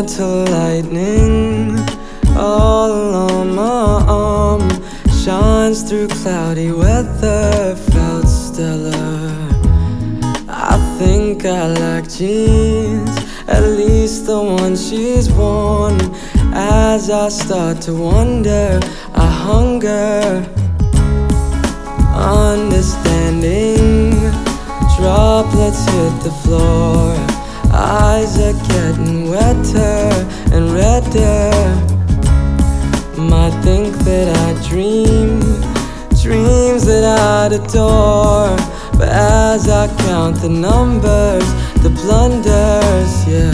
gentle lightning all along my arm shines through cloudy weather, felt stellar. I think I like jeans, at least the one she's worn. As I start to wonder, I hunger understanding. Droplets hit the floor, eyes are getting wetter and redder. Might think that I dream dreams that I'd adore, but as I count the numbers, the blunders, yeah.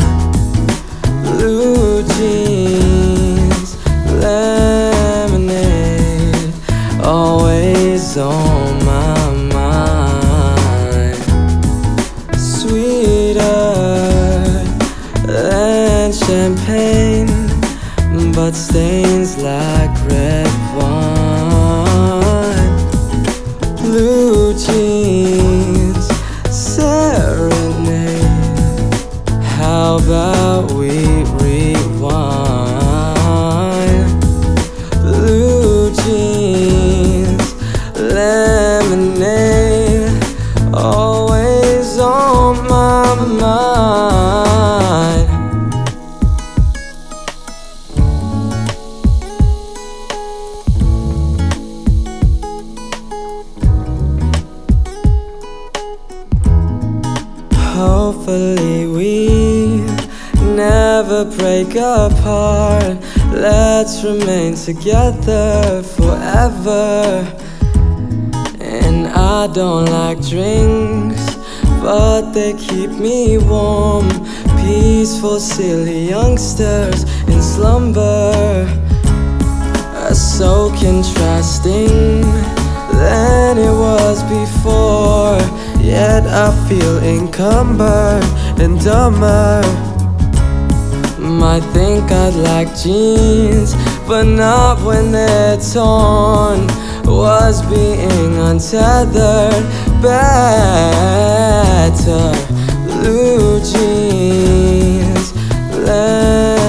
Blue jeans, lemonade, always on my mind. Sweeter than champagne, but stains like red wine. Blue jeans, serenade. How about we rewind? Blue jeans, lemonade, always on my mind. Hopefully we never break apart. Let's remain together forever. And I don't like drinks, but they keep me warm. Peaceful, silly youngsters in slumber are so contrasting than it was before. Yet I feel encumbered and dumber. Might think I'd like jeans, but not when they're torn. Was being untethered better? Blue jeans,